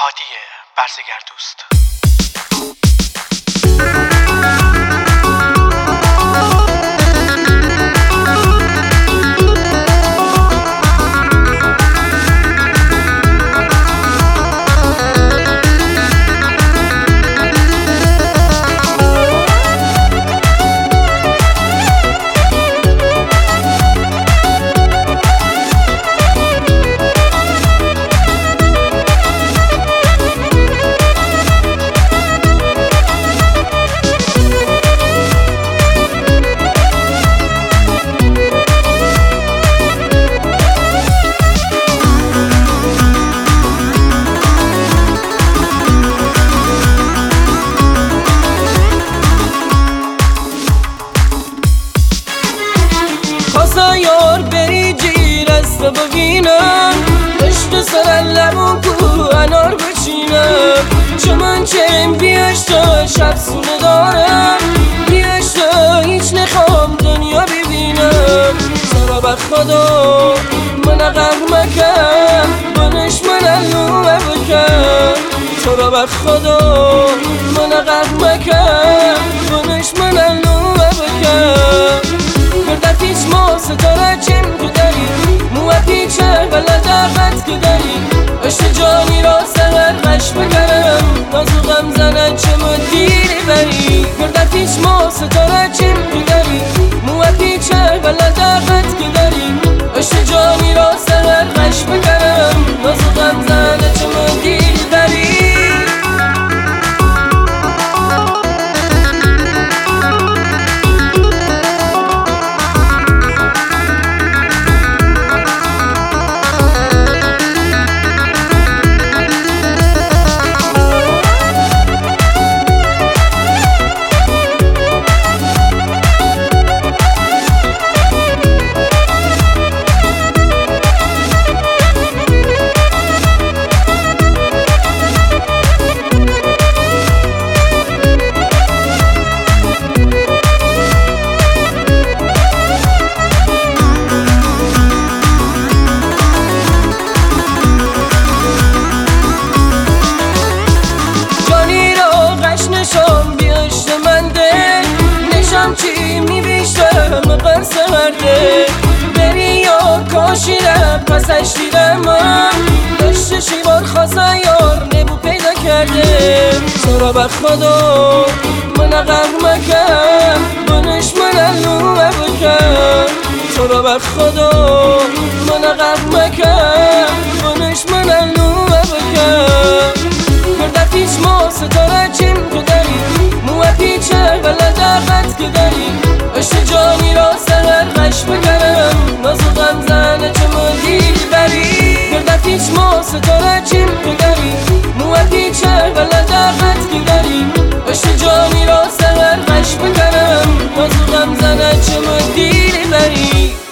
هادی برزگردوست. یار بری جیر است ببینم عشق سر لبم کو انار بچینم چمن چم بیاش تا شب سونه دارم بیاش تا هیچ نخوام دنیا ببینم سرا بخدا من غرق مکن بنش من الو بکن سرا بخدا من غرق مکن بنش من الو بکن بردت هیچ ما ستاره چم که داری مو پیچه بلدقت که داری عشق جانی را سهر غش بکرم نازو غم زنن چمو دیری بری بردت هیچ ما ستاره چم که داری مو پیچه بلدقت که داری عشق جانی را سهر غش بکرم نازو غم زنن چمو دیری بری چی میبیشتم قرص ورده بری یا کاشیرم پسش دیرم من داشته شیوار خواسته یار نبو پیدا کرده سرا بخدا من غرق مکن بنش من الو بکن سرا بخدا من غرق مکن بنش من الو بکن بردت هیچ ما ستاره چیم که داری مو پیچه بلدقت که داری عشق جانی را سهر غش بکرم نازو غم زنه چمو دیری بری بردت هیچ ما ستاره چیم که داری مو پیچه بلدقت که داری عشق جانی را سهر غش بکرم نازو غم زنه چمو دیری بری